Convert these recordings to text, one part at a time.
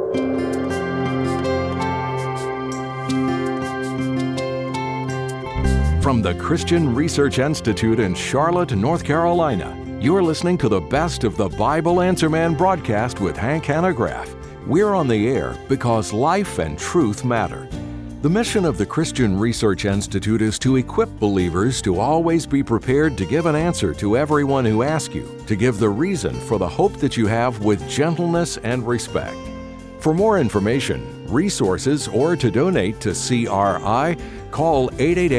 From the Christian Research Institute in Charlotte, North Carolina, you're listening to the best of the Bible Answer Man broadcast with Hank Hanegraaff. We're on the air because life and truth matter. The mission of the Christian Research Institute is to equip believers to always be prepared to give an answer to everyone who asks you, to give the reason for the hope that you have with gentleness and respect. For more information, resources, or to donate to CRI, call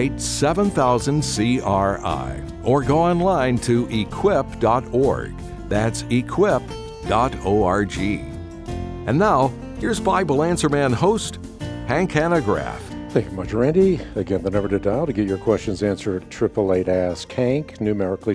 888-7000-CRI or go online to equip.org. That's equip.org. And now, here's Bible Answer Man host, Hank Hanegraaff. Thank you much, Randy. Again, the number to dial to get your questions answered, 888-ASK-HANK, numerically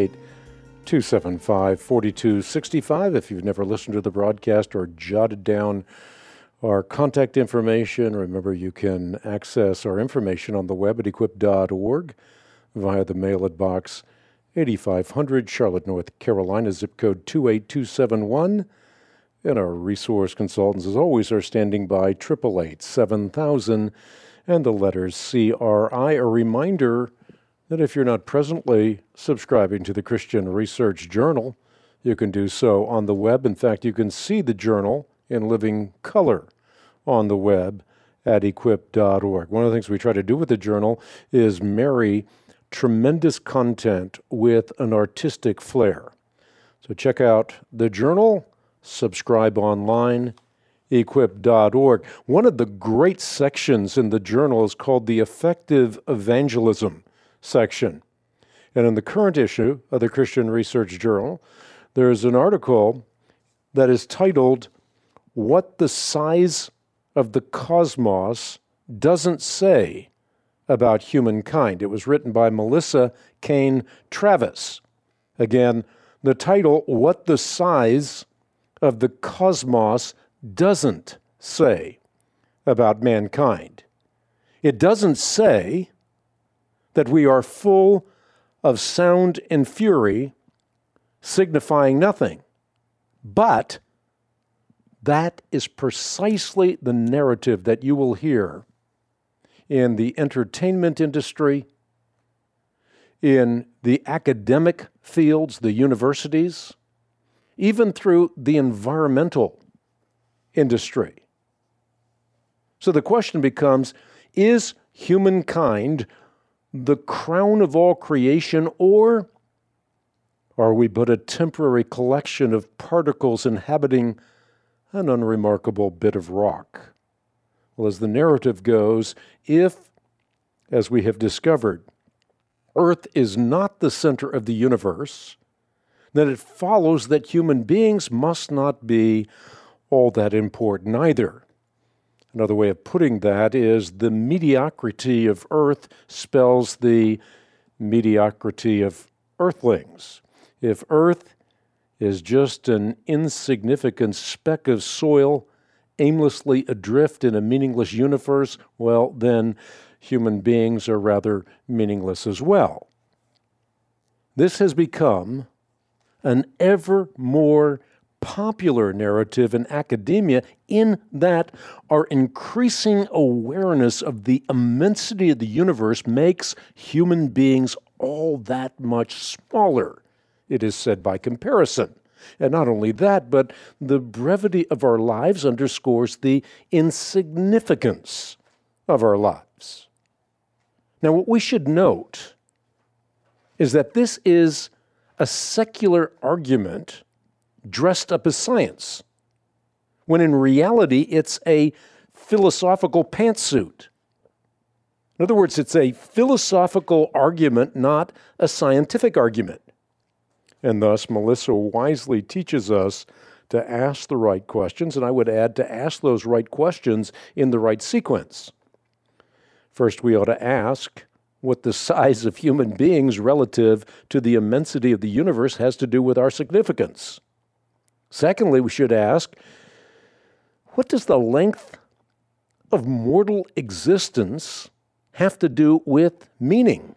888-275-4265. If you've never listened to the broadcast or jotted down our contact information, remember you can access our information on the web at equip.org via the mail at box 8500, Charlotte, North Carolina, zip code 28271. And our resource consultants, as always, are standing by 888-7000 and the letters CRI. A reminder that if you're not presently subscribing to the Christian Research Journal, you can do so on the web. In fact, you can see the journal in living color on the web at equip.org. One of the things we try to do with the journal is marry tremendous content with an artistic flair. So check out the journal. Subscribe online, equip.org. One of the great sections in the journal is called the Effective Evangelism section. And in the current issue of the Christian Research Journal, there's an article that is titled, What the Size of the Cosmos Doesn't Say About Humankind. It was written by Melissa Kane Travis. Again, the title, What the Size of the Cosmos Doesn't Say About Mankind. It doesn't say that we are full of sound and fury, signifying nothing. But that is precisely the narrative that you will hear in the entertainment industry, in the academic fields, the universities, even through the environmental industry. So the question becomes, is humankind the crown of all creation, or are we but a temporary collection of particles inhabiting an unremarkable bit of rock? Well, as the narrative goes, if, as we have discovered, Earth is not the center of the universe, then it follows that human beings must not be all that important either. Another way of putting that is the mediocrity of Earth spells the mediocrity of earthlings. If Earth is just an insignificant speck of soil aimlessly adrift in a meaningless universe, well, then human beings are rather meaningless as well. This has become an ever more popular narrative in academia, in that our increasing awareness of the immensity of the universe makes human beings all that much smaller, it is said, by comparison. And not only that, but the brevity of our lives underscores the insignificance of our lives. Now, what we should note is that this is a secular argument dressed up as science, when in reality it's a philosophical pantsuit. In other words, it's a philosophical argument, not a scientific argument. And thus, Melissa wisely teaches us to ask the right questions, and I would add to ask those right questions in the right sequence. First, we ought to ask what the size of human beings relative to the immensity of the universe has to do with our significance. Secondly, we should ask, what does the length of mortal existence have to do with meaning?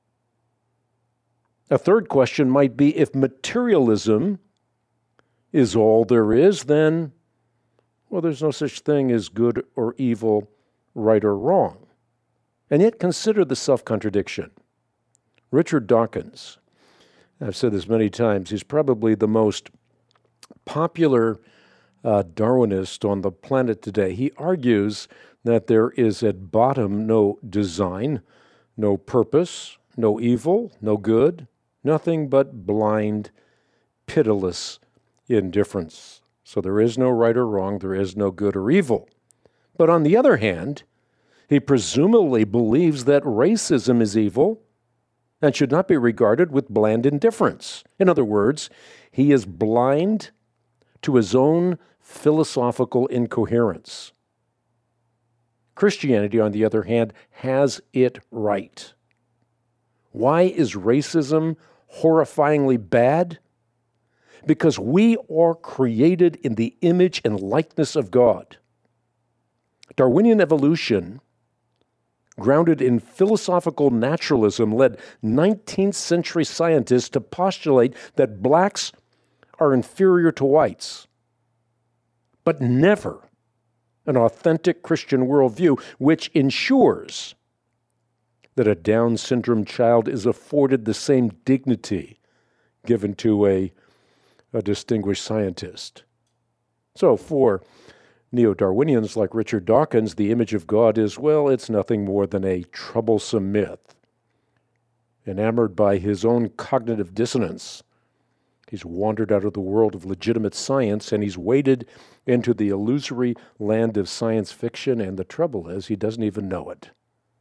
A third question might be, if materialism is all there is, then well, there's no such thing as good or evil, right or wrong. And yet consider the self-contradiction. Richard Dawkins, I've said this many times, he's probably the most popular Darwinist on the planet today. He argues that there is at bottom no design, no purpose, no evil, no good, nothing but blind, pitiless indifference. So there is no right or wrong, there is no good or evil. But on the other hand, he presumably believes that racism is evil and should not be regarded with bland indifference. In other words, he is blind to his own philosophical incoherence. Christianity, on the other hand, has it right. Why is racism horrifyingly bad? Because we are created in the image and likeness of God. Darwinian evolution, grounded in philosophical naturalism, led 19th century scientists to postulate that blacks are inferior to whites, but never an authentic Christian worldview which ensures that a Down syndrome child is afforded the same dignity given to a distinguished scientist. So for neo-Darwinians like Richard Dawkins, the image of God is, well, it's nothing more than a troublesome myth. Enamored by his own cognitive dissonance, he's wandered out of the world of legitimate science and he's waded into the illusory land of science fiction, and the trouble is he doesn't even know it.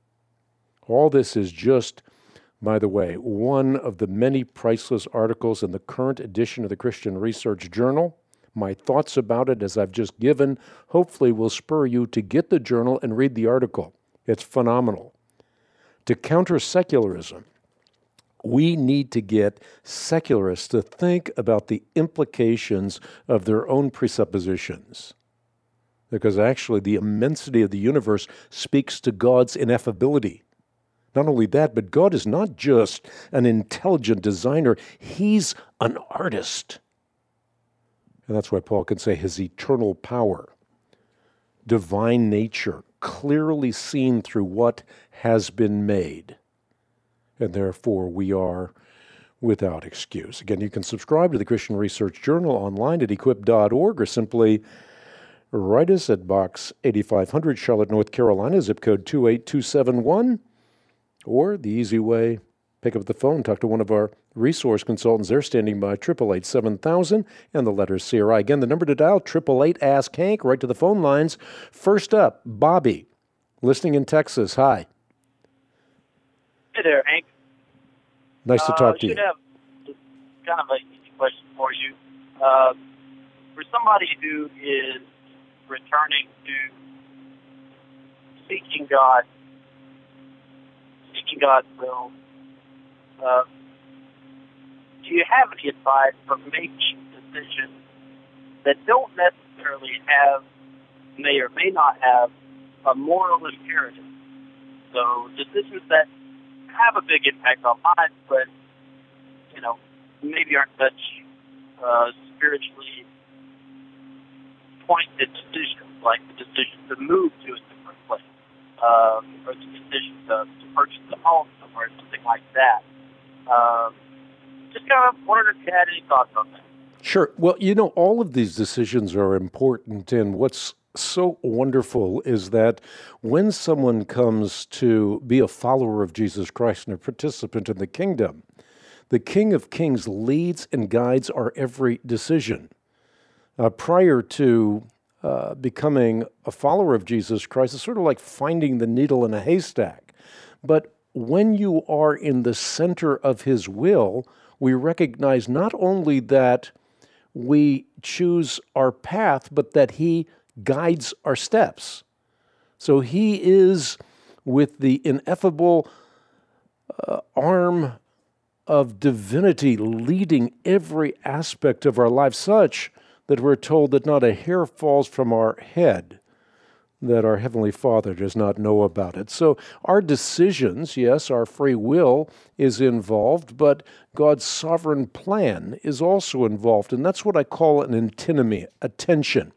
All this is just, by the way, one of the many priceless articles in the current edition of the Christian Research Journal. My thoughts about it, as I've just given, hopefully will spur you to get the journal and read the article. It's phenomenal. To counter secularism, we need to get secularists to think about the implications of their own presuppositions. Because actually, the immensity of the universe speaks to God's ineffability. Not only that, but God is not just an intelligent designer, He's an artist. And that's why Paul can say his eternal power, divine nature, clearly seen through what has been made. And therefore, we are without excuse. Again, you can subscribe to the Christian Research Journal online at equip.org, or simply write us at Box 8500, Charlotte, North Carolina, zip code 28271. Or the easy way, pick up the phone, talk to one of our resource consultants. They're standing by, 888-7000, and the letters CRI. Again, the number to dial, 888-ASK-HANK, right to the phone lines. First up, Bobby, listening in Texas. Hi. Hey there, Hank. Nice to talk to you. I should have kind of an easy question for you. For somebody who is returning to seeking God's will, do you have any advice for making decisions that don't necessarily may or may not have a moral imperative? So decisions that have a big impact on lives, but, maybe aren't such spiritually pointed decisions, like the decision to move to a different place, or the decision to purchase a home somewhere, something like that. Just kind of wondered if you had any thoughts on that. Sure. Well, all of these decisions are important, and what's so wonderful is that when someone comes to be a follower of Jesus Christ and a participant in the kingdom, the King of Kings leads and guides our every decision. Prior to becoming a follower of Jesus Christ, it's sort of like finding the needle in a haystack. But when you are in the center of His will, we recognize not only that we choose our path, but that He guides our steps. So He is, with the ineffable arm of divinity, leading every aspect of our life, such that we're told that not a hair falls from our head that our Heavenly Father does not know about it. So our decisions, yes, our free will is involved, but God's sovereign plan is also involved, and that's what I call an antinomy, a tension.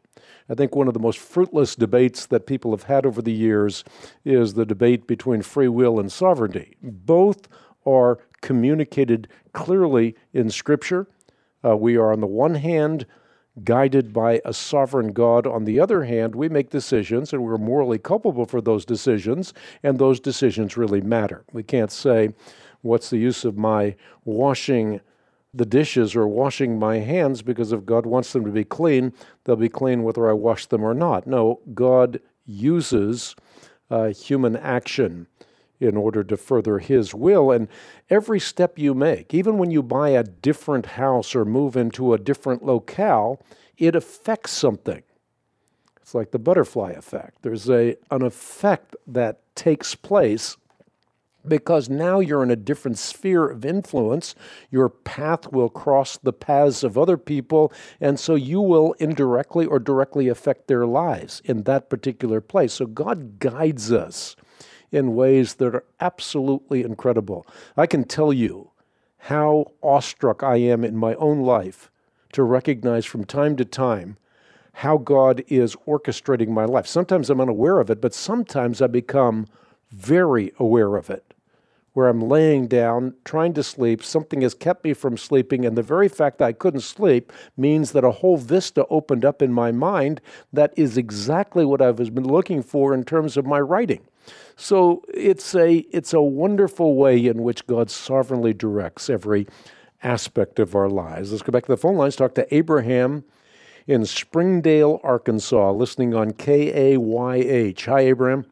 I think one of the most fruitless debates that people have had over the years is the debate between free will and sovereignty. Both are communicated clearly in Scripture. We are, on the one hand, guided by a sovereign God. On the other hand, we make decisions, and we're morally culpable for those decisions, and those decisions really matter. We can't say, what's the use of my washing the dishes or washing my hands, because if God wants them to be clean, they'll be clean whether I wash them or not. No, God uses human action in order to further His will. And every step you make, even when you buy a different house or move into a different locale, it affects something. It's like the butterfly effect. There's an effect that takes place because now you're in a different sphere of influence. Your path will cross the paths of other people, and so you will indirectly or directly affect their lives in that particular place. So God guides us in ways that are absolutely incredible. I can tell you how awestruck I am in my own life to recognize from time to time how God is orchestrating my life. Sometimes I'm unaware of it, but sometimes I become very aware of it, where I'm laying down, trying to sleep, something has kept me from sleeping, and the very fact that I couldn't sleep means that a whole vista opened up in my mind that is exactly what I've been looking for in terms of my writing. So it's a wonderful way in which God sovereignly directs every aspect of our lives. Let's go back to the phone lines, talk to Abraham in Springdale, Arkansas, listening on KAYH. Hi, Abraham.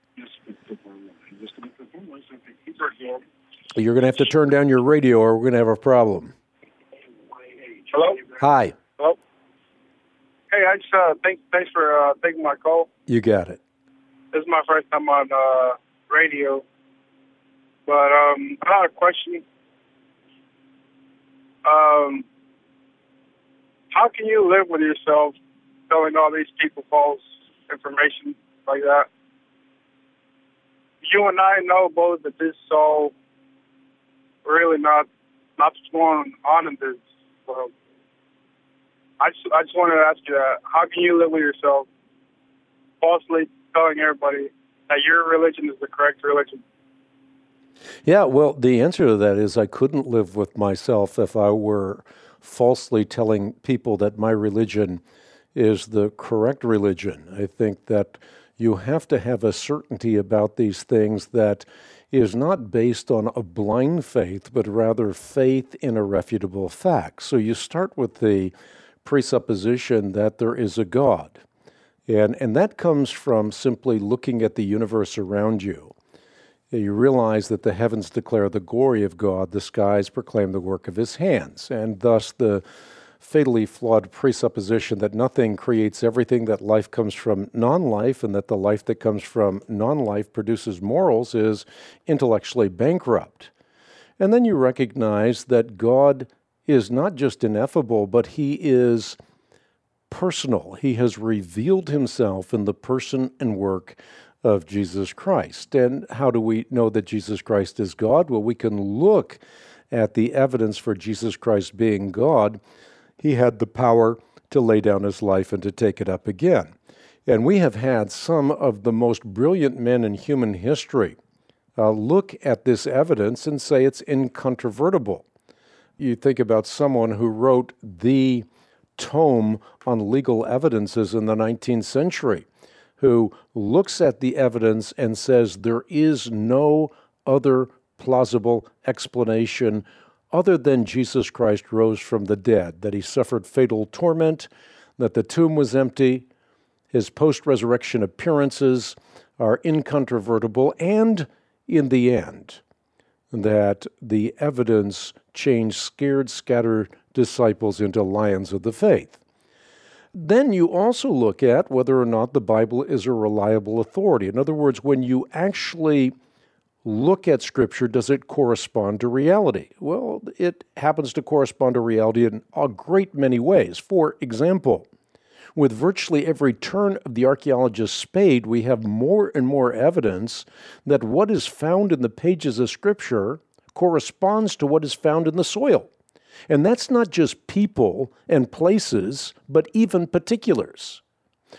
You're going to have to turn down your radio or we're going to have a problem. Hello? Hi. Hello? Hey, I just thanks for taking my call. You got it. This is my first time on radio. But I had a question. How can you live with yourself telling all these people false information like that? You and I know both that this is all really not what's going on in this world. I just wanted to ask you that. How can you live with yourself falsely telling everybody that your religion is the correct religion? Yeah, well, the answer to that is I couldn't live with myself if I were falsely telling people that my religion is the correct religion. I think that you have to have a certainty about these things that is not based on a blind faith, but rather faith in irrefutable facts. So you start with the presupposition that there is a God. And that comes from simply looking at the universe around you. You realize that the heavens declare the glory of God, the skies proclaim the work of His hands, and thus the fatally flawed presupposition that nothing creates everything, that life comes from non-life, and that the life that comes from non-life produces morals is intellectually bankrupt. And then you recognize that God is not just ineffable, but He is personal. He has revealed Himself in the person and work of Jesus Christ. And how do we know that Jesus Christ is God? Well, we can look at the evidence for Jesus Christ being God. He had the power to lay down His life and to take it up again. And we have had some of the most brilliant men in human history look at this evidence and say it's incontrovertible. You think about someone who wrote the tome on legal evidences in the 19th century, who looks at the evidence and says there is no other plausible explanation other than Jesus Christ rose from the dead, that He suffered fatal torment, that the tomb was empty, His post-resurrection appearances are incontrovertible, and in the end, that the evidence changed scared, scattered disciples into lions of the faith. Then you also look at whether or not the Bible is a reliable authority. In other words, when you actually look at Scripture, does it correspond to reality? Well, it happens to correspond to reality in a great many ways. For example, with virtually every turn of the archaeologist's spade, we have more and more evidence that what is found in the pages of Scripture corresponds to what is found in the soil. And that's not just people and places, but even particulars.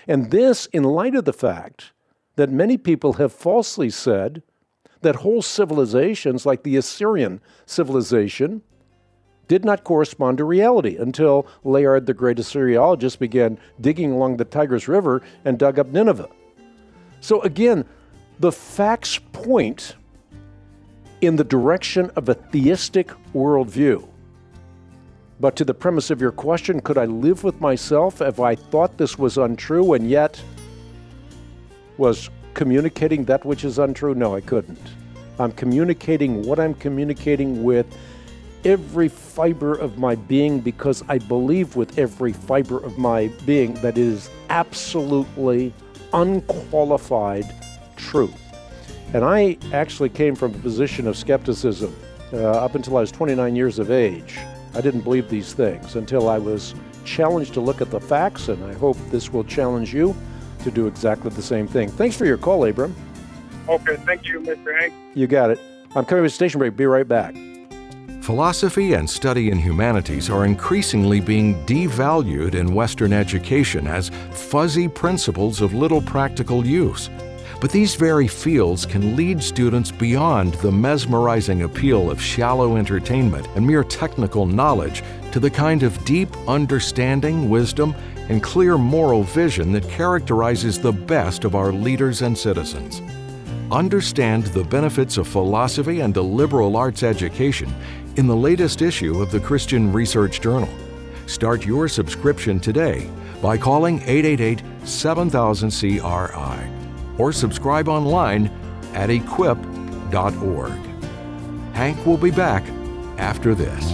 And this in light of the fact that many people have falsely said that whole civilizations, like the Assyrian civilization, did not correspond to reality until Layard, the great Assyriologist, began digging along the Tigris River and dug up Nineveh. So again, the facts point in the direction of a theistic worldview. But to the premise of your question, could I live with myself if I thought this was untrue and yet was communicating that which is untrue? No, I couldn't. I'm communicating what I'm communicating with every fiber of my being because I believe with every fiber of my being that it is absolutely unqualified truth. And I actually came from a position of skepticism up until I was 29 years of age. I didn't believe these things until I was challenged to look at the facts, and I hope this will challenge you to do exactly the same thing. Thanks for your call, Abram. Okay, thank you, Mr. Hank. You got it. I'm coming to a station break. Be right back. Philosophy and study in humanities are increasingly being devalued in Western education as fuzzy principles of little practical use. But these very fields can lead students beyond the mesmerizing appeal of shallow entertainment and mere technical knowledge to the kind of deep understanding, wisdom, and clear moral vision that characterizes the best of our leaders and citizens. Understand the benefits of philosophy and a liberal arts education in the latest issue of the Christian Research Journal. Start your subscription today by calling 888-7000-CRI or subscribe online at equip.org. Hank will be back after this.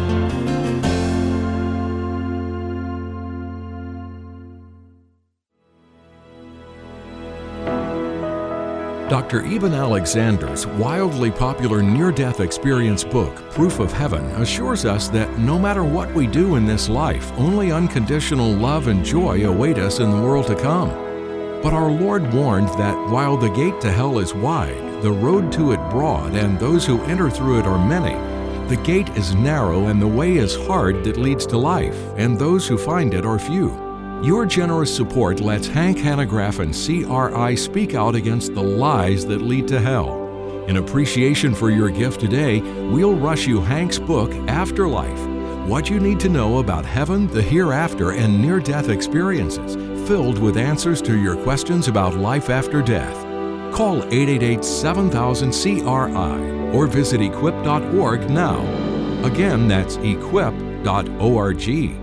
Dr. Eben Alexander's wildly popular near-death experience book, Proof of Heaven, assures us that no matter what we do in this life, only unconditional love and joy await us in the world to come. But our Lord warned that while the gate to hell is wide, the road to it broad, and those who enter through it are many, the gate is narrow and the way is hard that leads to life, and those who find it are few. Your generous support lets Hank Hanegraaff and CRI speak out against the lies that lead to hell. In appreciation for your gift today, we'll rush you Hank's book, Afterlife: What You Need to Know About Heaven, the Hereafter, and Near-Death Experiences, filled with answers to your questions about life after death. Call 888-7000-CRI or visit equip.org now. Again, that's equip.org.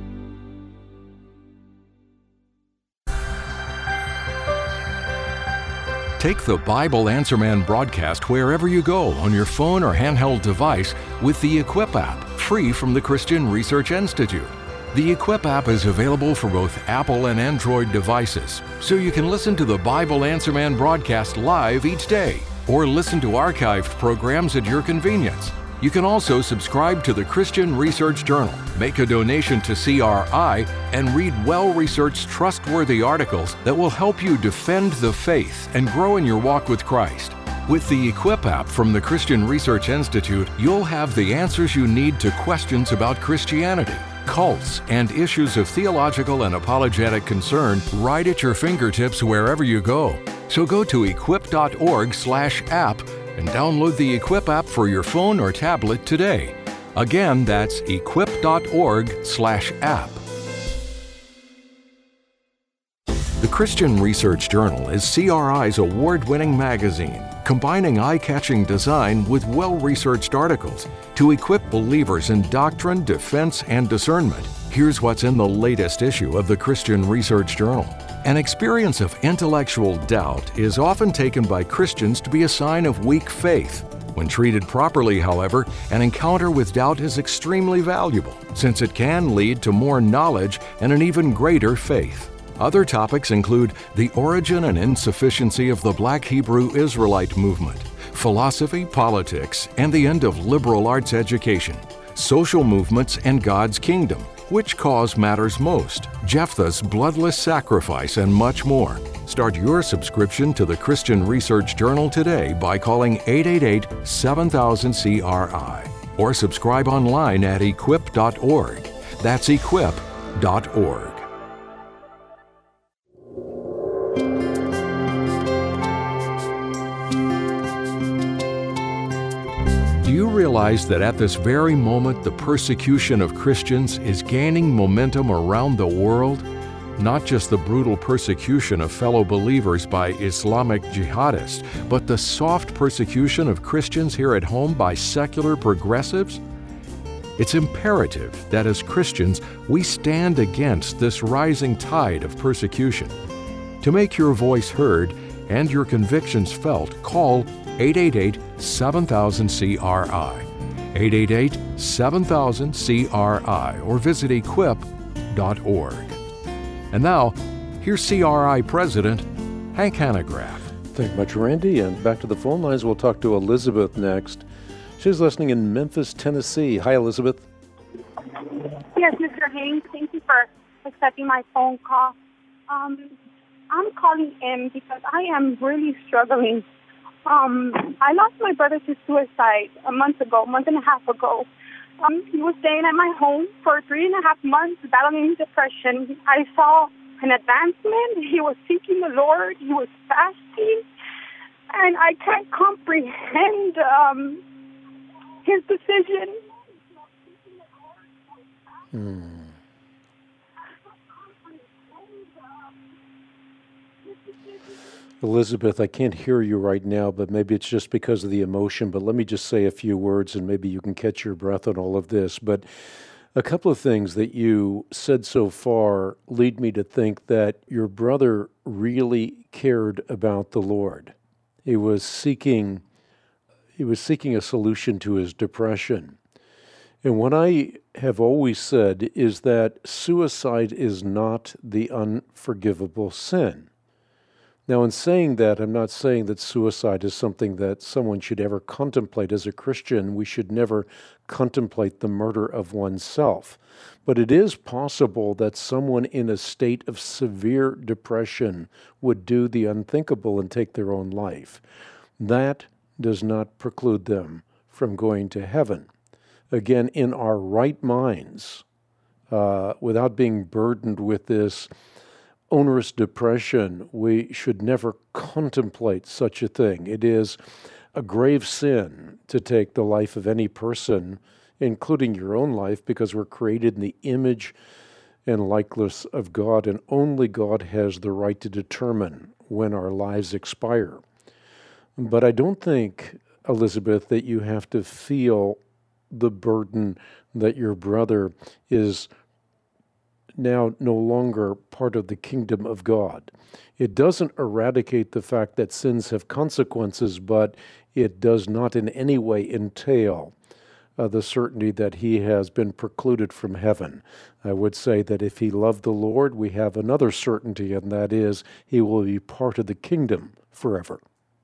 Take the Bible Answer Man broadcast wherever you go on your phone or handheld device with the Equip app, free from the Christian Research Institute. The Equip app is available for both Apple and Android devices, so you can listen to the Bible Answer Man broadcast live each day or listen to archived programs at your convenience. You can also subscribe to the Christian Research Journal, make a donation to CRI, and read well-researched, trustworthy articles that will help you defend the faith and grow in your walk with Christ. With the Equip app from the Christian Research Institute, you'll have the answers you need to questions about Christianity, cults, and issues of theological and apologetic concern right at your fingertips wherever you go. So go to equip.org/app and download the Equip app for your phone or tablet today. Again, that's equip.org/app. The Christian Research Journal is CRI's award-winning magazine, combining eye-catching design with well-researched articles to equip believers in doctrine, defense, and discernment. Here's what's in the latest issue of the Christian Research Journal. An experience of intellectual doubt is often taken by Christians to be a sign of weak faith. When treated properly, however, an encounter with doubt is extremely valuable, since it can lead to more knowledge and an even greater faith. Other topics include the origin and insufficiency of the Black Hebrew Israelite movement, philosophy, politics, and the end of liberal arts education, social movements and God's kingdom, which cause matters most, Jephthah's bloodless sacrifice, and much more. Start your subscription to the Christian Research Journal today by calling 888-7000-CRI or subscribe online at equip.org. That's equip.org. realize that at this very moment the persecution of Christians is gaining momentum around the world? Not just the brutal persecution of fellow believers by Islamic jihadists, but the soft persecution of Christians here at home by secular progressives? It's imperative that as Christians we stand against this rising tide of persecution. To make your voice heard and your convictions felt, call 888-7000-CRI, 888-7000-CRI, or visit equip.org. And now, here's CRI President Hank Hanegraaff. Thank you much, Randy. And back to the phone lines, we'll talk to Elizabeth next. She's listening in Memphis, Tennessee. Hi, Elizabeth. Yes, Mr. Haynes, thank you for accepting my phone call. I'm calling in because I am really struggling. I lost my brother to suicide a month and a half ago. He was staying at my home for 3.5 months, battling depression. I saw an advancement. He was seeking the Lord. He was fasting. And I can't comprehend his decision. Elizabeth, I can't hear you right now, but maybe it's just because of the emotion. But let me just say a few words and maybe you can catch your breath on all of this. But a couple of things that you said so far lead me to think that your brother really cared about the Lord. He was seeking a solution to his depression. And what I have always said is that suicide is not the unforgivable sin. Now, in saying that, I'm not saying that suicide is something that someone should ever contemplate. As a Christian, we should never contemplate the murder of oneself. But it is possible that someone in a state of severe depression would do the unthinkable and take their own life. That does not preclude them from going to heaven. Again, in our right minds, without being burdened with this onerous depression, we should never contemplate such a thing. It is a grave sin to take the life of any person, including your own life, because we're created in the image and likeness of God, and only God has the right to determine when our lives expire. But I don't think, Elizabeth, that you have to feel the burden that your brother is now no longer part of the kingdom of God. It doesn't eradicate the fact that sins have consequences, but it does not in any way entail the certainty that he has been precluded from heaven. I would say that if he loved the Lord, we have another certainty, and that is he will be part of the kingdom forever.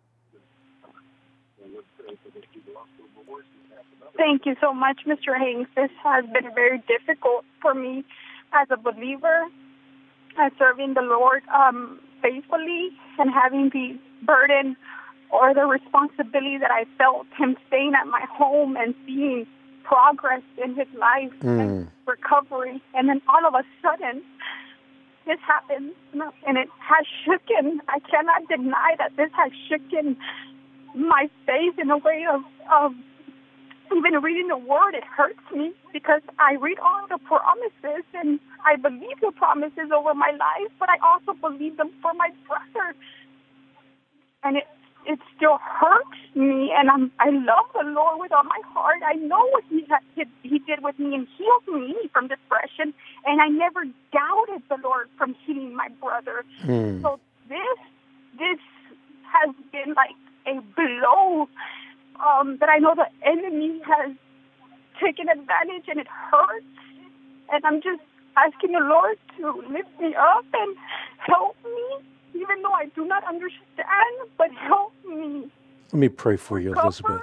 Thank you so much, Mr. Haynes. This has been very difficult for me as a believer, as serving the Lord faithfully, and having the burden or the responsibility that I felt him staying at my home and seeing progress in his life and recovery. And then all of a sudden, this happens, and it has shooken. I cannot deny that this has shooken my faith in a way of even reading the Word. It hurts me because I read all the promises and I believe the promises over my life, but I also believe them for my brother. And it still hurts me, and I love the Lord with all my heart. I know what He did with me and healed me from depression, and I never doubted the Lord from healing my brother. So this has been like a blow that I know the enemy has taken advantage, and it hurts. And I'm just asking the Lord to lift me up and help me, even though I do not understand, but help me. Let me pray for you, Elizabeth.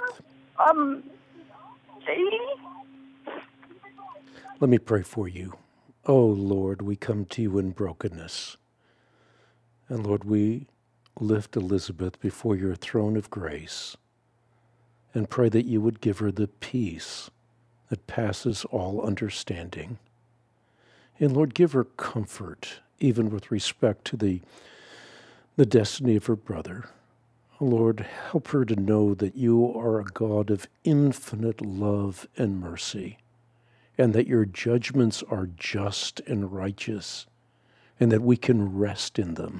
Daily. Let me pray for you. Oh, Lord, we come to you in brokenness. And Lord, we lift Elizabeth before your throne of grace and pray that you would give her the peace that passes all understanding. And Lord, give her comfort, even with respect to the destiny of her brother. Lord, help her to know that you are a God of infinite love and mercy, and that your judgments are just and righteous, and that we can rest in them.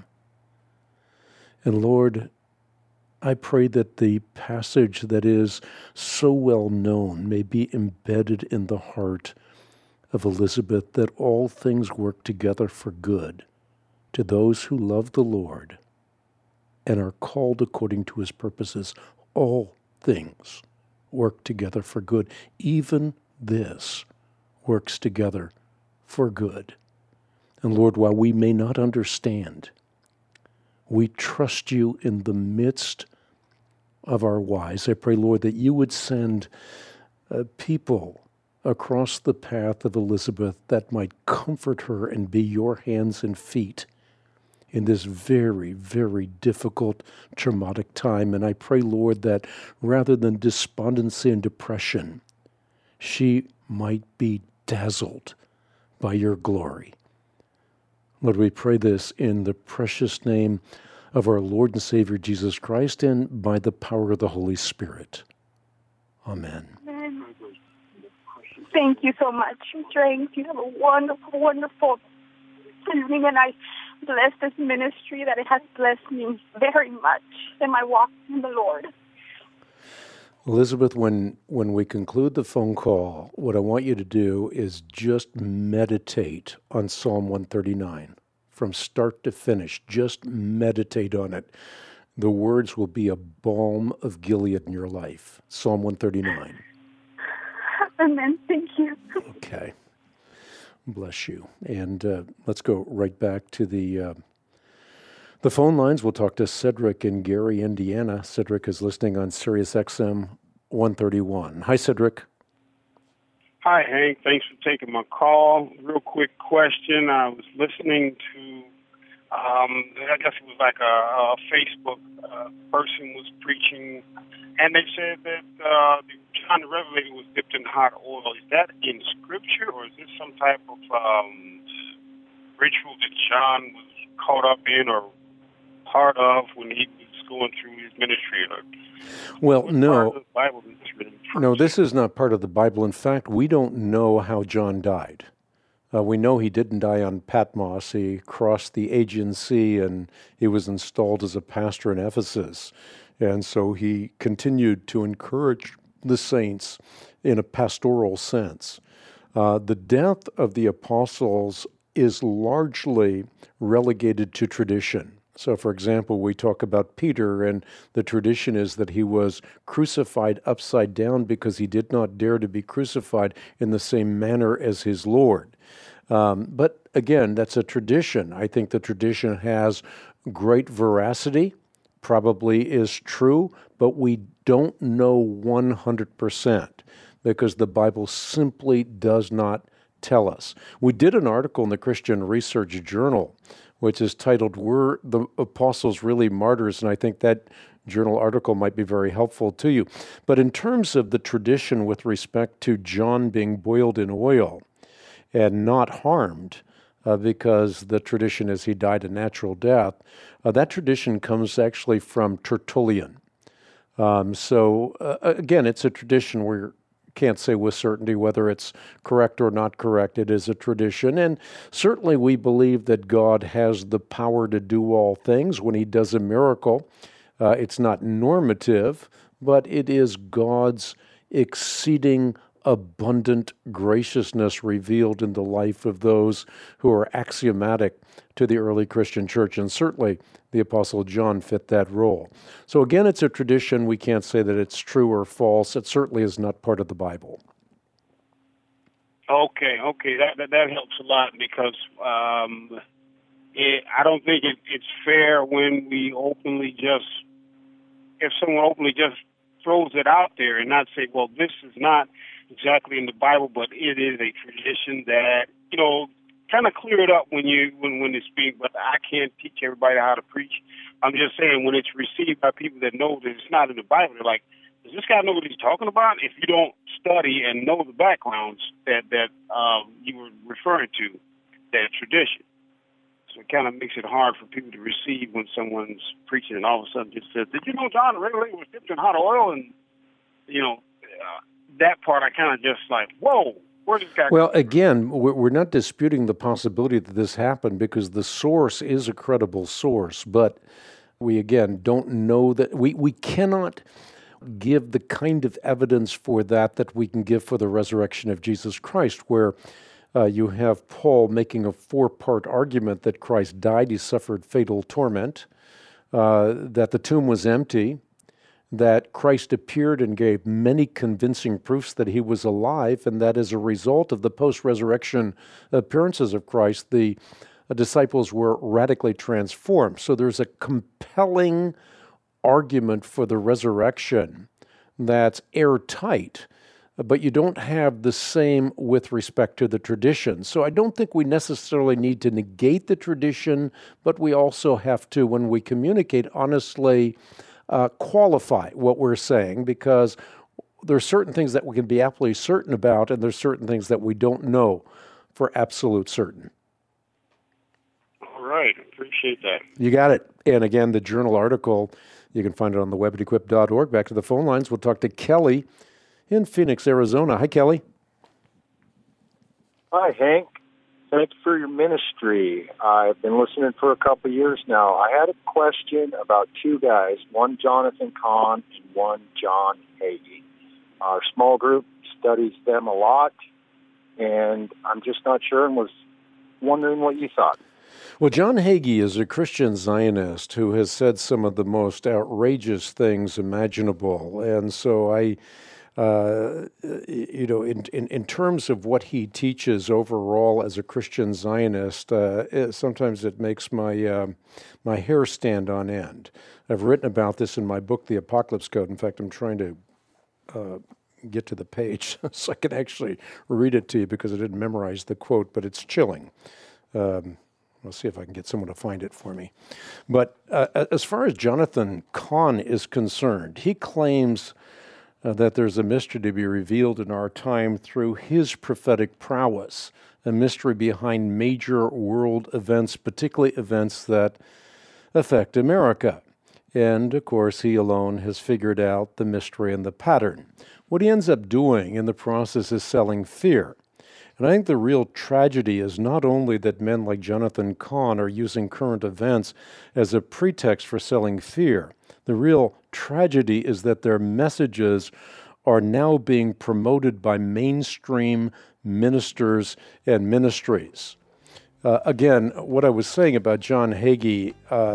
And Lord, I pray that the passage that is so well known may be embedded in the heart of Elizabeth, that all things work together for good to those who love the Lord and are called according to his purposes. All things work together for good. Even this works together for good. And Lord, while we may not understand, we trust you in the midst of our whys. I pray, Lord, that you would send people across the path of Elizabeth that might comfort her and be your hands and feet in this very, very difficult, traumatic time. And I pray, Lord, that rather than despondency and depression, she might be dazzled by your glory. Lord, we pray this in the precious name of our Lord and Savior Jesus Christ, and by the power of the Holy Spirit. Amen. Amen. Thank you so much, Mr. Hanks. You have a wonderful, wonderful evening, and I bless this ministry that it has blessed me very much in my walk in the Lord. Elizabeth, when we conclude the phone call, what I want you to do is just meditate on Psalm 139 from start to finish. Just meditate on it. The words will be a balm of Gilead in your life. Psalm 139. Amen. Thank you. Okay. Bless you. And let's go right back to the phone lines. We'll talk to Cedric in Gary, Indiana. Cedric is listening on Sirius XM 131. Hi, Cedric. Hi, Hank. Thanks for taking my call. Real quick question. I was listening to, I guess it was like a Facebook person was preaching, and they said that John the Revelator was dipped in hot oil. Is that in Scripture, or is this some type of ritual that John was caught up in or part of when he was going through his ministry? Well, no. No, this is not part of the Bible. In fact, we don't know how John died. We know he didn't die on Patmos. He crossed the Aegean Sea and he was installed as a pastor in Ephesus. And so he continued to encourage the saints in a pastoral sense. The death of the apostles is largely relegated to tradition. So, for example, we talk about Peter, and the tradition is that he was crucified upside down because he did not dare to be crucified in the same manner as his Lord. But again, that's a tradition. I think the tradition has great veracity, probably is true, but we don't know 100% because the Bible simply does not tell us. We did an article in the Christian Research Journal which is titled, Were the Apostles Really Martyrs? And I think that journal article might be very helpful to you. But in terms of the tradition with respect to John being boiled in oil and not harmed, because the tradition is he died a natural death, that tradition comes actually from Tertullian. Again, it's a tradition where can't say with certainty whether it's correct or not correct. It is a tradition, and certainly we believe that God has the power to do all things. When he does a miracle, it's not normative, but it is God's exceeding abundant graciousness revealed in the life of those who are axiomatic to the early Christian church, and certainly the Apostle John fit that role. So again, it's a tradition. We can't say that it's true or false. It certainly is not part of the Bible. Okay, that helps a lot because I don't think it's fair when we if someone openly just throws it out there and not say, well, this is not exactly in the Bible, but it is a tradition that, kind of clear it up when they speak, but I can't teach everybody how to preach. I'm just saying when it's received by people that know that it's not in the Bible, they're like, does this guy know what he's talking about? If you don't study and know the backgrounds that you were referring to, that tradition. it kind of makes it hard for people to receive when someone's preaching and all of a sudden just says, "Did you know John the Revelator was dipped in hot oil?" And that part I kind of just like, whoa. Where does that Well, again, we're not disputing the possibility that this happened because the source is a credible source, but we, again, don't know that we cannot give the kind of evidence for that we can give for the resurrection of Jesus Christ, where you have Paul making a 4-part argument that Christ died, he suffered fatal torment, that the tomb was empty, that Christ appeared and gave many convincing proofs that he was alive, and that as a result of the post-resurrection appearances of Christ, the disciples were radically transformed. So there's a compelling argument for the resurrection that's airtight, but you don't have the same with respect to the tradition. So I don't think we necessarily need to negate the tradition, but we also have to, when we communicate honestly, qualify what we're saying, because there are certain things that we can be absolutely certain about, and there's certain things that we don't know for absolute certain. All right. Appreciate that. You got it. And again, the journal article, you can find it on the web at equip.org. Back to the phone lines. We'll talk to Kelly in Phoenix, Arizona. Hi, Kelly. Hi, Hank. Thank you for your ministry. I've been listening for a couple of years now. I had a question about 2 guys, one Jonathan Cahn and one John Hagee. Our small group studies them a lot, and I'm just not sure and was wondering what you thought. Well, John Hagee is a Christian Zionist who has said some of the most outrageous things imaginable, and so in terms of what he teaches overall as a Christian Zionist, sometimes it makes my hair stand on end. I've written about this in my book, The Apocalypse Code. In fact, I'm trying to get to the page so I can actually read it to you because I didn't memorize the quote, but it's chilling. I'll see if I can get someone to find it for me. But as far as Jonathan Cahn is concerned, he claims that there's a mystery to be revealed in our time through his prophetic prowess, a mystery behind major world events, particularly events that affect America. And, of course, he alone has figured out the mystery and the pattern. What he ends up doing in the process is selling fear. And I think the real tragedy is not only that men like Jonathan Cahn are using current events as a pretext for selling fear. The real tragedy is that their messages are now being promoted by mainstream ministers and ministries. Again, what I was saying about John Hagee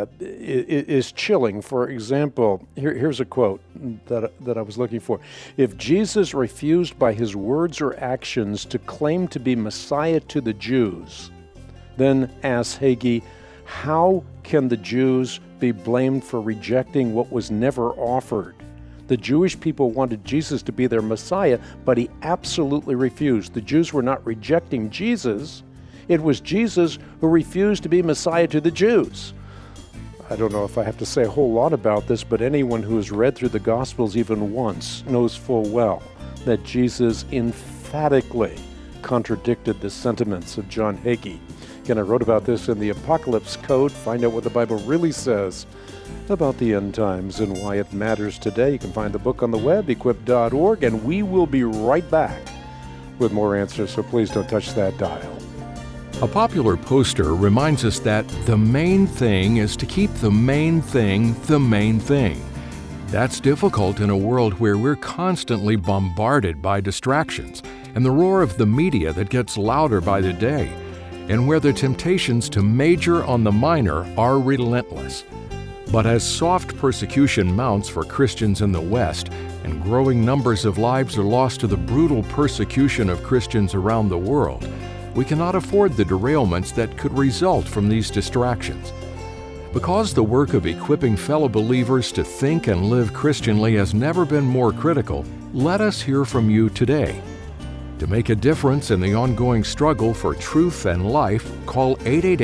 is chilling. For example, here's a quote that I was looking for. If Jesus refused by his words or actions to claim to be Messiah to the Jews, then, asks Hagee, how can the Jews be blamed for rejecting what was never offered? The Jewish people wanted Jesus to be their Messiah, but he absolutely refused. The Jews were not rejecting Jesus. It was Jesus who refused to be Messiah to the Jews. I don't know if I have to say a whole lot about this, but anyone who has read through the Gospels even once knows full well that Jesus emphatically contradicted the sentiments of John Hagee. Again, I wrote about this in the Apocalypse Code. Find out what the Bible really says about the end times and why it matters today. You can find the book on the web, equip.org, and we will be right back with more answers, so please don't touch that dial. A popular poster reminds us that the main thing is to keep the main thing the main thing. That's difficult in a world where we're constantly bombarded by distractions and the roar of the media that gets louder by the day, and where the temptations to major on the minor are relentless. But as soft persecution mounts for Christians in the West, and growing numbers of lives are lost to the brutal persecution of Christians around the world, we cannot afford the derailments that could result from these distractions. Because the work of equipping fellow believers to think and live Christianly has never been more critical, let us hear from you today. To make a difference in the ongoing struggle for truth and life, call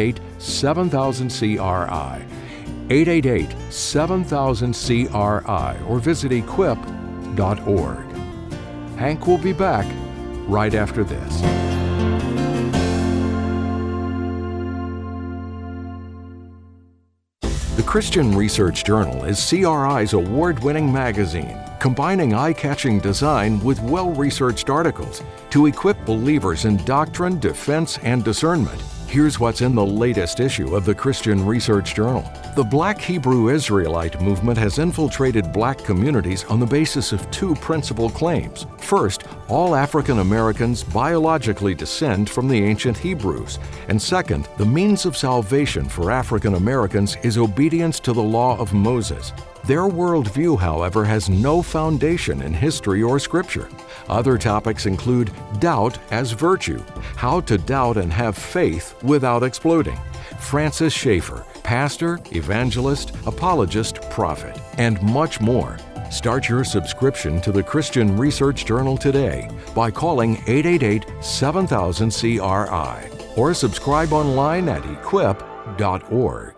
888-7000-CRI, 888-7000-CRI, or visit equip.org. Hank will be back right after this. The Christian Research Journal is CRI's award-winning magazine, combining eye-catching design with well-researched articles to equip believers in doctrine, defense, and discernment. Here's what's in the latest issue of the Christian Research Journal. The Black Hebrew Israelite movement has infiltrated black communities on the basis of two principal claims. First, all African Americans biologically descend from the ancient Hebrews. And second, the means of salvation for African Americans is obedience to the law of Moses. Their worldview, however, has no foundation in history or scripture. Other topics include doubt as virtue, how to doubt and have faith without exploding. Francis Schaeffer, pastor, evangelist, apologist, prophet, and much more. Start your subscription to the Christian Research Journal today by calling 888-7000-CRI or subscribe online at equip.org.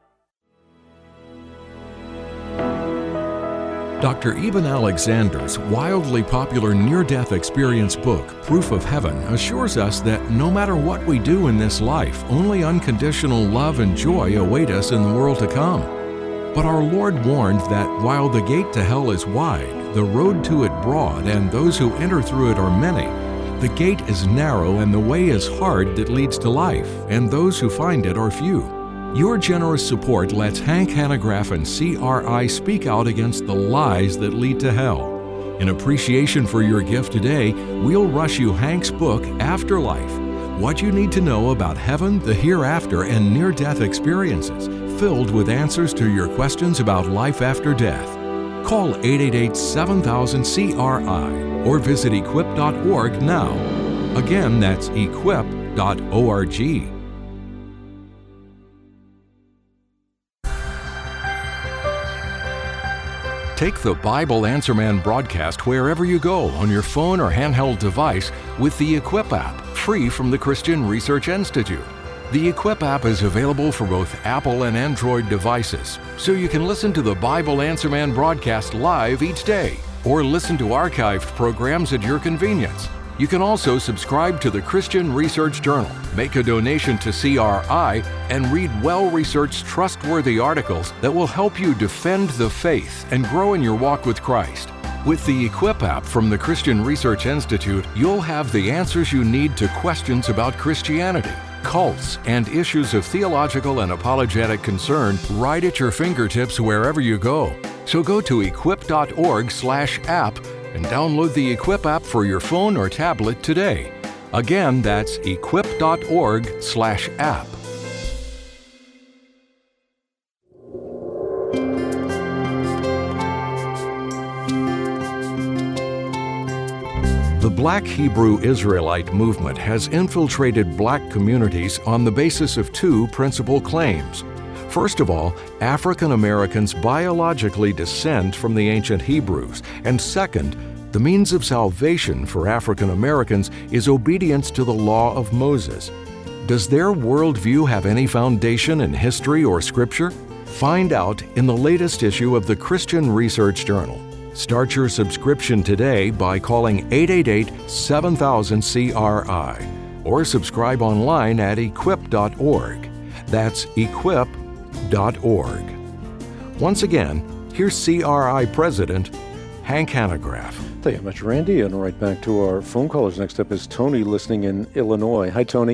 Dr. Eben Alexander's wildly popular near-death experience book, Proof of Heaven, assures us that no matter what we do in this life, only unconditional love and joy await us in the world to come. But our Lord warned that while the gate to hell is wide, the road to it broad, and those who enter through it are many, the gate is narrow and the way is hard that leads to life, and those who find it are few. Your generous support lets Hank Hanegraaff and CRI speak out against the lies that lead to hell. In appreciation for your gift today, we'll rush you Hank's book, Afterlife: What You Need to Know About Heaven, the Hereafter, and Near-Death Experiences, filled with answers to your questions about life after death. Call 888-7000-CRI or visit equip.org now. Again, that's equip.org. Take the Bible Answer Man broadcast wherever you go on your phone or handheld device with the Equip app, free from the Christian Research Institute. The Equip app is available for both Apple and Android devices, so you can listen to the Bible Answer Man broadcast live each day or listen to archived programs at your convenience. You can also subscribe to the Christian Research Journal, make a donation to CRI, and read well-researched, trustworthy articles that will help you defend the faith and grow in your walk with Christ. With the Equip app from the Christian Research Institute, you'll have the answers you need to questions about Christianity, cults, and issues of theological and apologetic concern right at your fingertips wherever you go. So go to equip.org/app and download the Equip app for your phone or tablet today. Again, that's equip.org/app. The Black Hebrew Israelite movement has infiltrated black communities on the basis of two principal claims. First of all, African Americans biologically descend from the ancient Hebrews, and second, the means of salvation for African Americans is obedience to the law of Moses. Does their worldview have any foundation in history or scripture? Find out in the latest issue of the Christian Research Journal. Start your subscription today by calling 888-7000-CRI or subscribe online at equip.org. That's equip.org. Once again, here's CRI President Hank Hanegraaff. Thank you much, Randy. And right back to our phone callers. Next up is Tony, listening in Illinois. Hi, Tony.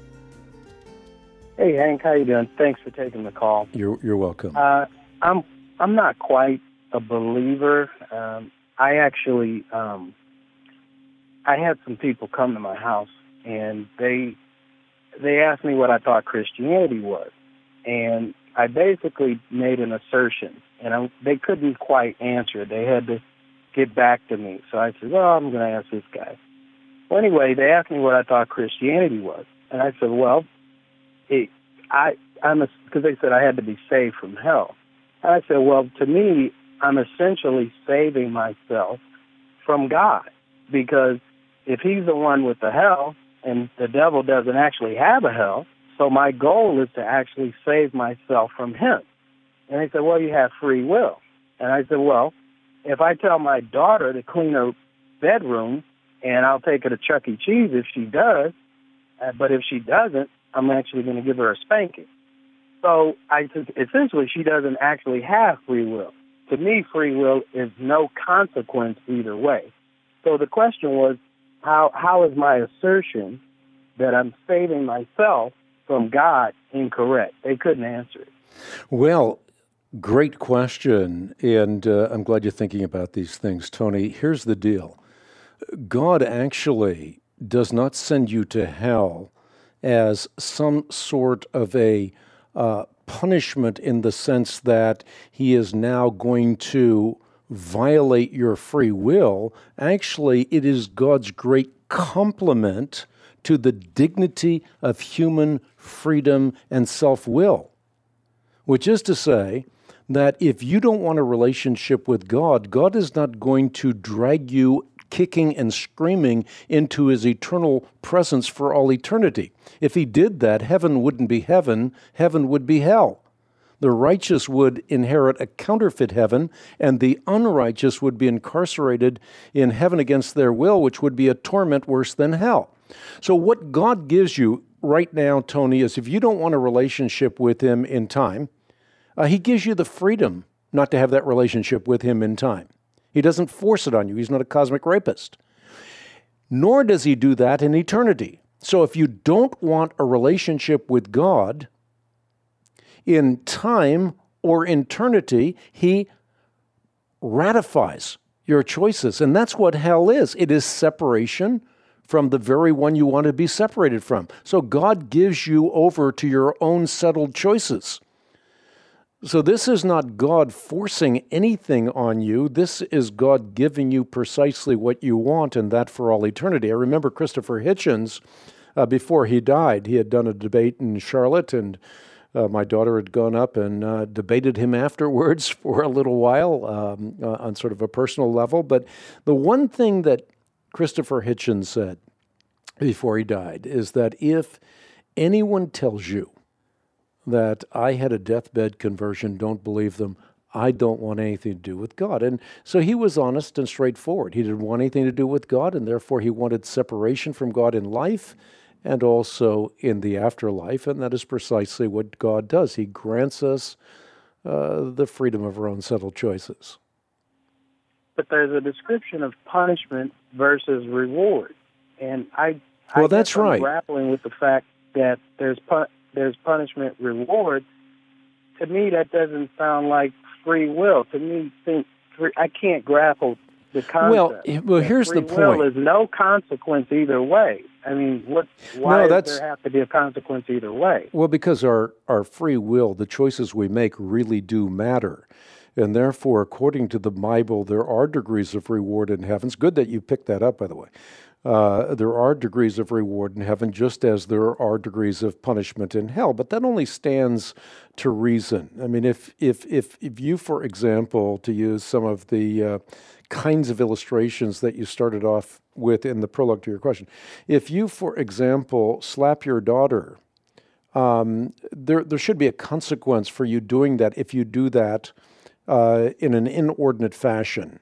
Hey, Hank. How you doing? Thanks for taking the call. You're welcome. I'm not quite a believer. I actually I had some people come to my house, and they asked me what I thought Christianity was, and I basically made an assertion, and they couldn't quite answer it. They had to get back to me. So I said, well, I'm going to ask this guy. Well, anyway, they asked me what I thought Christianity was. And I said, well, because they said I had to be saved from hell. And I said, well, to me, I'm essentially saving myself from God. Because if he's the one with the hell, and the devil doesn't actually have a hell, so my goal is to actually save myself from him. And they said, well, you have free will. And I said, well, if I tell my daughter to clean her bedroom, and I'll take her to Chuck E. Cheese if she does, but if she doesn't, I'm actually going to give her a spanking. So essentially, she doesn't actually have free will. To me, free will is no consequence either way. So the question was, how is my assertion that I'm saving myself from God incorrect? They couldn't answer it. Well, great question, and I'm glad you're thinking about these things, Tony. Here's the deal. God actually does not send you to hell as some sort of a punishment in the sense that he is now going to violate your free will. Actually, it is God's great compliment to the dignity of human freedom and self-will, which is to say that if you don't want a relationship with God, God is not going to drag you kicking and screaming into his eternal presence for all eternity. If he did that, heaven wouldn't be heaven, heaven would be hell. The righteous would inherit a counterfeit heaven, and the unrighteous would be incarcerated in heaven against their will, which would be a torment worse than hell. So what God gives you right now, Tony, is if you don't want a relationship with him in time, he gives you the freedom not to have that relationship with him in time. He doesn't force it on you. He's not a cosmic rapist. Nor does he do that in eternity. So if you don't want a relationship with God in time or eternity, he ratifies your choices. And that's what hell is. It is separation from the very one you want to be separated from. So God gives you over to your own settled choices. So this is not God forcing anything on you. This is God giving you precisely what you want, and that for all eternity. I remember Christopher Hitchens, before he died, he had done a debate in Charlotte, and my daughter had gone up and debated him afterwards for a little while on sort of a personal level. But the one thing that Christopher Hitchens said before he died is that if anyone tells you that I had a deathbed conversion, don't believe them. I don't want anything to do with God. And so he was honest and straightforward. He didn't want anything to do with God, and therefore he wanted separation from God in life and also in the afterlife, and that is precisely what God does. He grants us the freedom of our own settled choices. But there's a description of punishment versus reward, and I'm grappling with the fact that there's punishment reward. To me, that doesn't sound like free will. To me, I can't grapple the concept. Well, here's the point. Free will is no consequence either way. I mean, why does there have to be a consequence either way? Well, because our free will, the choices we make really do matter. And therefore, according to the Bible, there are degrees of reward in heaven. It's good that you picked that up, by the way. There are degrees of reward in heaven, just as there are degrees of punishment in hell. But that only stands to reason. I mean, if you, for example, to use some of the kinds of illustrations that you started off with in the prologue to your question, if you, for example, slap your daughter, there should be a consequence for you doing that if you do that in an inordinate fashion.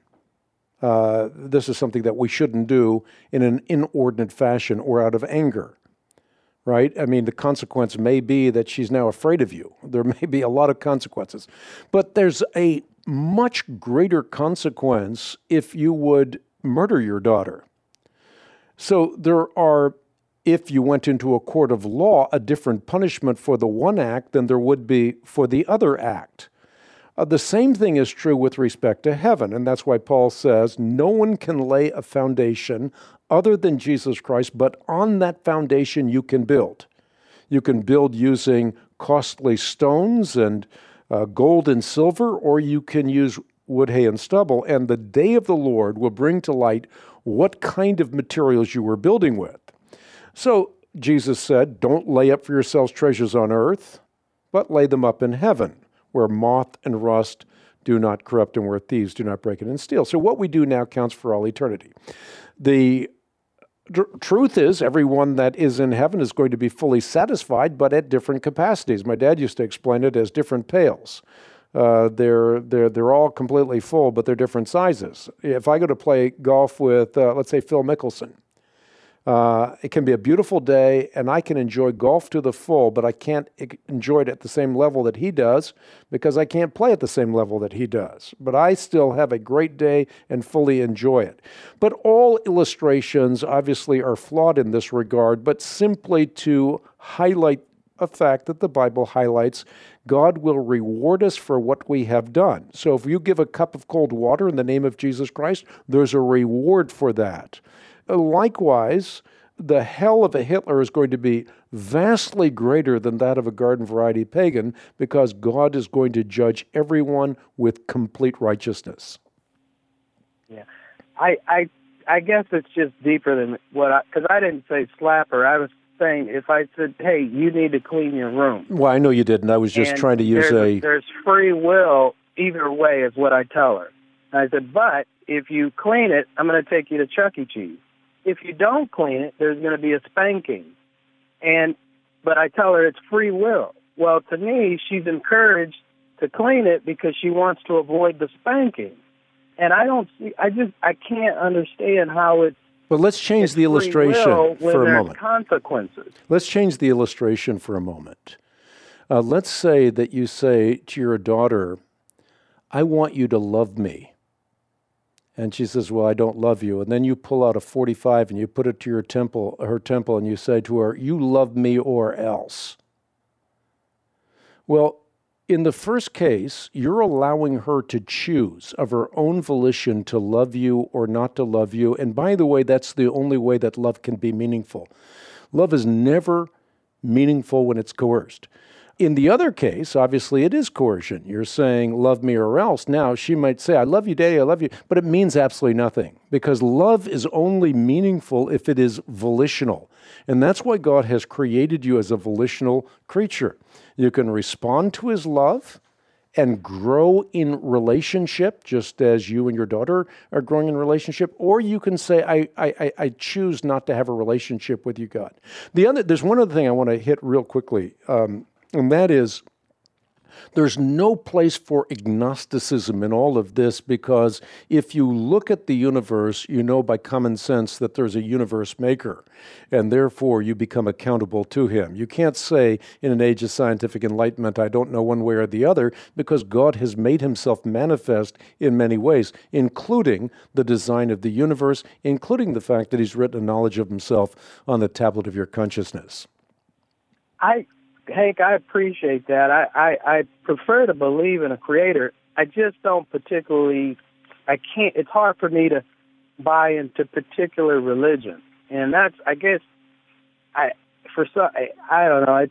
This is something that we shouldn't do in an inordinate fashion or out of anger, right? I mean, the consequence may be that she's now afraid of you. There may be a lot of consequences. But there's a much greater consequence if you would murder your daughter. So there are, if you went into a court of law, a different punishment for the one act than there would be for the other act. The same thing is true with respect to heaven, and that's why Paul says, no one can lay a foundation other than Jesus Christ, but on that foundation you can build. You can build using costly stones and gold and silver, or you can use wood, hay, and stubble, and the day of the Lord will bring to light what kind of materials you were building with. So Jesus said, don't lay up for yourselves treasures on earth, but lay them up in heaven, where moth and rust do not corrupt and where thieves do not break in and steal. So what we do now counts for all eternity. The truth is, everyone that is in heaven is going to be fully satisfied, but at different capacities. My dad used to explain it as different pails. They're all completely full, but they're different sizes. If I go to play golf with, let's say, Phil Mickelson, It can be a beautiful day, and I can enjoy golf to the full, but I can't enjoy it at the same level that he does because I can't play at the same level that he does. But I still have a great day and fully enjoy it. But all illustrations obviously are flawed in this regard, but simply to highlight a fact that the Bible highlights, God will reward us for what we have done. So if you give a cup of cold water in the name of Jesus Christ, there's a reward for that. Likewise, the hell of a Hitler is going to be vastly greater than that of a garden variety pagan because God is going to judge everyone with complete righteousness. Yeah. I guess it's just deeper than because I didn't say slap her. I was saying if I said, hey, you need to clean your room. Well, I know you didn't. I was just trying to use There's free will either way is what I tell her. And I said, but if you clean it, I'm going to take you to Chuck E. Cheese. If you don't clean it, there's going to be a spanking. But I tell her it's free will. Well, to me, she's encouraged to clean it because she wants to avoid the spanking. And I can't understand how it's. But let's change the illustration for a moment. Consequences. Let's change the illustration for a moment. Let's say that you say to your daughter, I want you to love me. And she says, well, I don't love you. And then you pull out a .45 and you put it to her temple, and you say to her, you love me or else. Well, in the first case, you're allowing her to choose of her own volition to love you or not to love you. And by the way, that's the only way that love can be meaningful. Love is never meaningful when it's coerced. In the other case, obviously, it is coercion. You're saying, love me or else. Now, she might say, I love you, Daddy, I love you, but it means absolutely nothing because love is only meaningful if it is volitional. And that's why God has created you as a volitional creature. You can respond to his love and grow in relationship, just as you and your daughter are growing in relationship, or you can say, I choose not to have a relationship with you, God. There's one other thing I want to hit real quickly, and that is, there's no place for agnosticism in all of this because if you look at the universe, you know by common sense that there's a universe maker, and therefore you become accountable to him. You can't say in an age of scientific enlightenment, I don't know one way or the other, because God has made himself manifest in many ways, including the design of the universe, including the fact that he's written a knowledge of himself on the tablet of your consciousness. Hank, I appreciate that. I prefer to believe in a creator. I just don't particularly, it's hard for me to buy into particular religion. And that's, I guess, I don't know,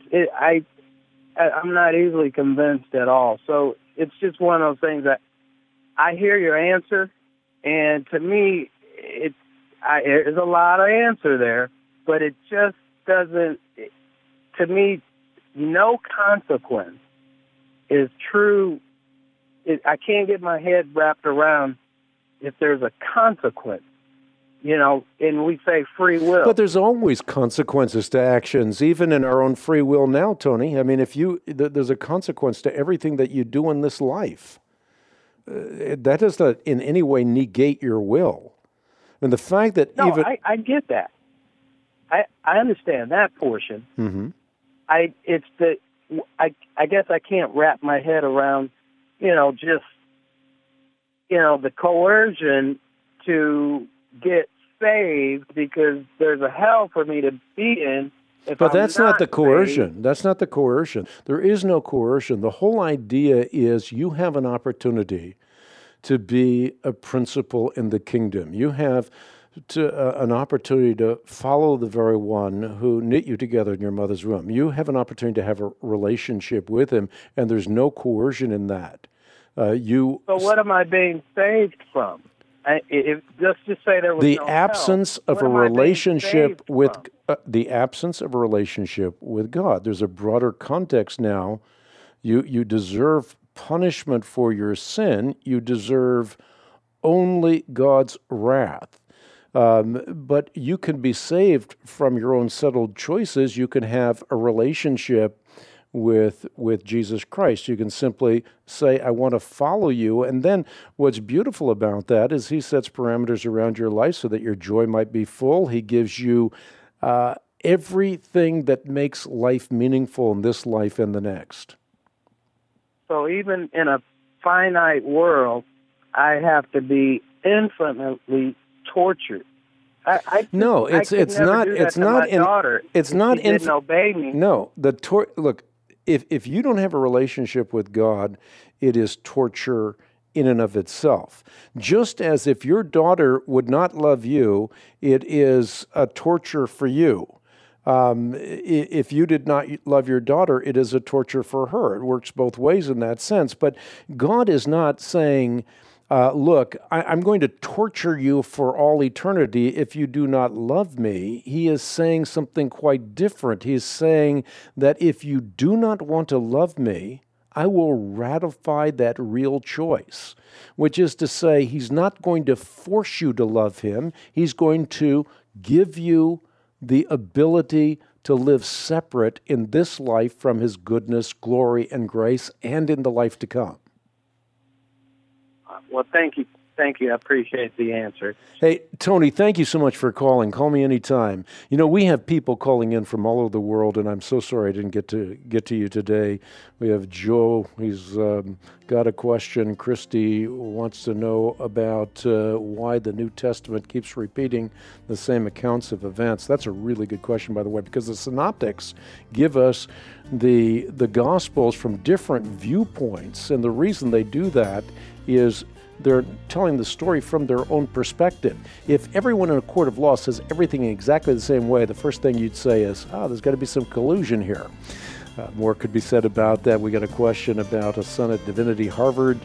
I'm not easily convinced at all. So it's just one of those things that I hear your answer, and to me, there's a lot of answer there, but it just doesn't, to me, no consequence is true. I can't get my head wrapped around if there's a consequence, and we say free will. But there's always consequences to actions, even in our own free will now, Tony. I mean, there's a consequence to everything that you do in this life. That does not in any way negate your will. And the fact that I get that. I understand that portion. Mm-hmm. I guess I can't wrap my head around, the coercion to get saved because there's a hell for me to be in. But that's not the coercion. That's not the coercion. There is no coercion. The whole idea is you have an opportunity to be a principal in the kingdom. You have an opportunity to follow the very one who knit you together in your mother's womb. You have an opportunity to have a relationship with him, and there's no coercion in that. So what am I being saved from? Let's just say there was the absence of a relationship with the absence of a relationship with God. There's a broader context now. You deserve punishment for your sin. You deserve only God's wrath. But you can be saved from your own settled choices. You can have a relationship with Jesus Christ. You can simply say, I want to follow you. And then what's beautiful about that is he sets parameters around your life so that your joy might be full. He gives you everything that makes life meaningful in this life and the next. So even in a finite world, I have to be infinitely tortured. No, it's not. It's not. It's not. He didn't obey me. No, look. If you don't have a relationship with God, it is torture in and of itself. Just as if your daughter would not love you, it is a torture for you. If you did not love your daughter, it is a torture for her. It works both ways in that sense. But God is not saying, look, I'm going to torture you for all eternity if you do not love me. He is saying something quite different. He is saying that if you do not want to love me, I will ratify that real choice, which is to say he's not going to force you to love him. He's going to give you the ability to live separate in this life from his goodness, glory, and grace, and in the life to come. Well, thank you. Thank you. I appreciate the answer. Hey, Tony, thank you so much for calling. Call me anytime. You know, we have people calling in from all over the world, and I'm so sorry I didn't get to you today. We have Joe. He's got a question. Christy wants to know about why the New Testament keeps repeating the same accounts of events. That's a really good question, by the way, because the synoptics give us the Gospels from different viewpoints, and the reason they do that is they're telling the story from their own perspective. If everyone in a court of law says everything in exactly the same way, the first thing you'd say is, there's got to be some collusion here. More could be said about that. We got a question about a son at Divinity Harvard.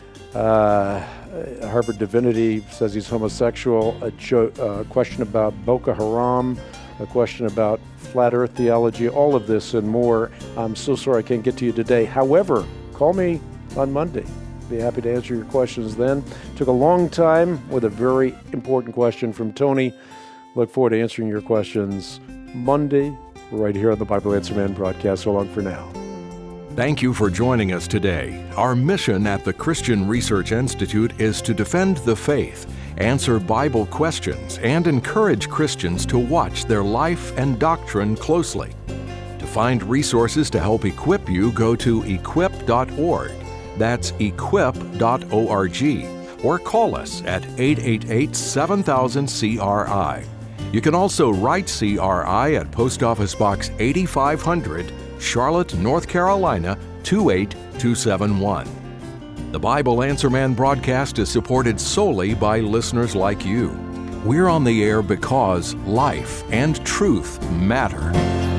Harvard Divinity says he's homosexual. A question about Boko Haram. A question about flat earth theology. All of this and more. I'm so sorry I can't get to you today. However, call me on Monday. Be happy to answer your questions then. Took a long time with a very important question from Tony. Look forward to answering your questions Monday right here on the Bible Answer Man broadcast. So long for now. Thank you for joining us today. Our mission at the Christian Research Institute is to defend the faith, answer Bible questions, and encourage Christians to watch their life and doctrine closely. To find resources to help equip you, go to equip.org. That's equip.org, or call us at 888-7000-CRI. You can also write CRI at Post Office Box 8500, Charlotte, North Carolina, 28271. The Bible Answer Man broadcast is supported solely by listeners like you. We're on the air because life and truth matter.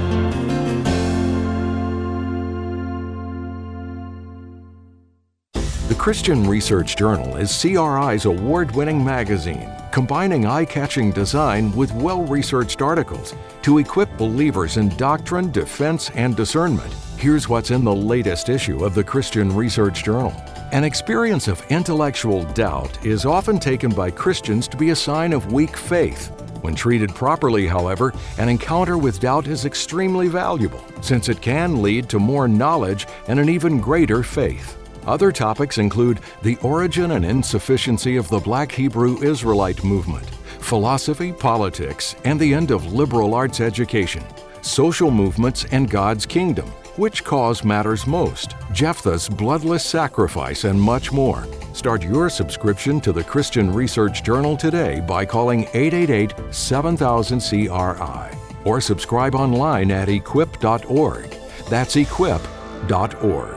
The Christian Research Journal is CRI's award-winning magazine, combining eye-catching design with well-researched articles to equip believers in doctrine, defense, and discernment. Here's what's in the latest issue of the Christian Research Journal. An experience of intellectual doubt is often taken by Christians to be a sign of weak faith. When treated properly, however, an encounter with doubt is extremely valuable, since it can lead to more knowledge and an even greater faith. Other topics include the origin and insufficiency of the Black Hebrew Israelite movement, philosophy, politics, and the end of liberal arts education, social movements and God's kingdom, which cause matters most, Jephthah's bloodless sacrifice, and much more. Start your subscription to the Christian Research Journal today by calling 888-7000-CRI or subscribe online at equip.org. That's equip.org.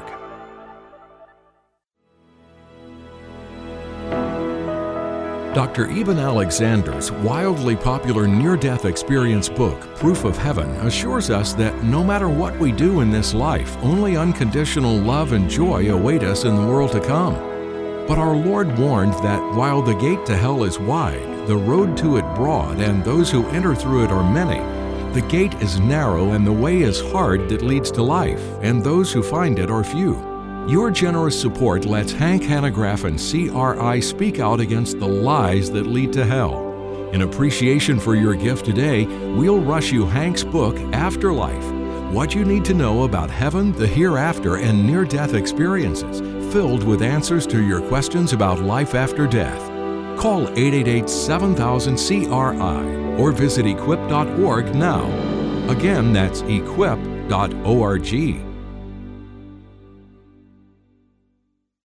Dr. Eben Alexander's wildly popular near-death experience book, Proof of Heaven, assures us that no matter what we do in this life, only unconditional love and joy await us in the world to come. But our Lord warned that while the gate to hell is wide, the road to it broad, and those who enter through it are many, the gate is narrow and the way is hard that leads to life, and those who find it are few. Your generous support lets Hank Hanegraaff and CRI speak out against the lies that lead to hell. In appreciation for your gift today, we'll rush you Hank's book, Afterlife, what you need to know about heaven, the hereafter, and near-death experiences, filled with answers to your questions about life after death. Call 888-7000-CRI or visit equip.org now. Again, that's equip.org.